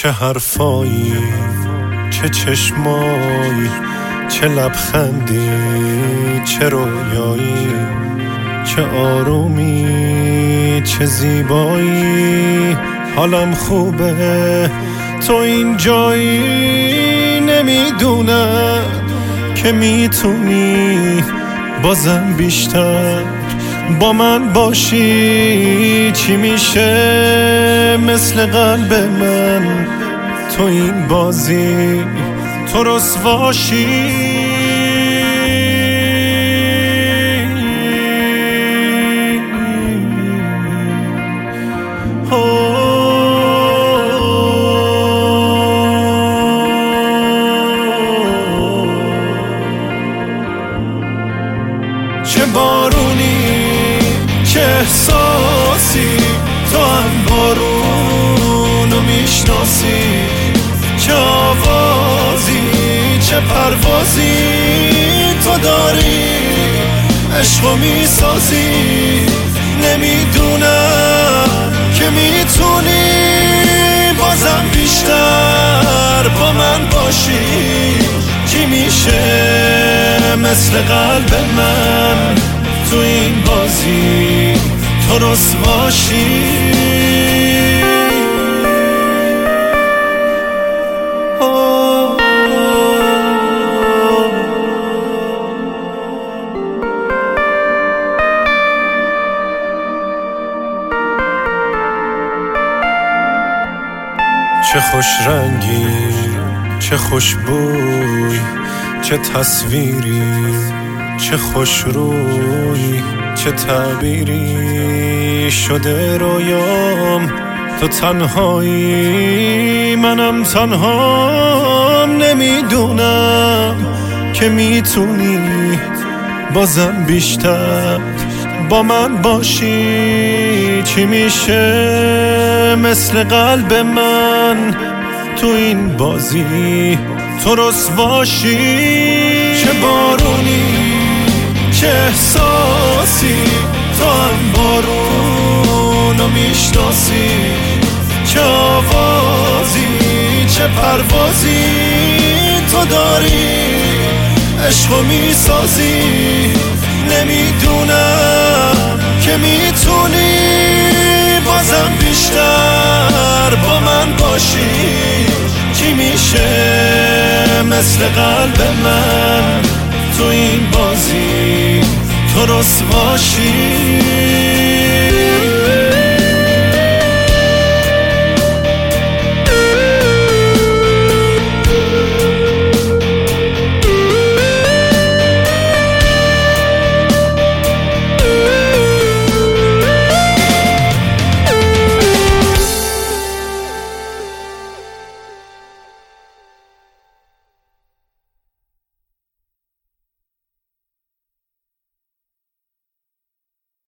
چه حرفایی، چه چشمایی، چه لبخندی، چه رویایی، چه آرومی، چه زیبایی. حالم خوبه تو اینجایی، نمیدونم که میتونی بازم بیشتر با من باشی. چی میشه مثل قلب من تو این بازی تو رسواشی. چه بارونی، چه احساسی، تو هم بارونو میشناسی. چه آوازی، چه پروازی تو داری، عشقو میسازی. نمیدونم که میتونی بازم بیشتر با من باشی. چی میشه مثل قلب من تو این بازی تو رسواشی. چه خوش رنگی، چه خوش بوی، چه تصویری، چه خوش روی، چه تعبیری شده رویام. تو تنهایی، منم تنهام. نمیدونم که میتونی بازم بیشتر با من باشی. چی میشه مثل قلب من تو این بازی تو رسواشی. چه بارونی، چه احساسی، تو هم بارونو میشناسی. چه آوازی، چه پروازی تو داری، عشقو میسازی. نمیدونم که میتونی بازم بیشتر با من باشی. چی میشه مثل قلب من تو این بازی تو رسواشی.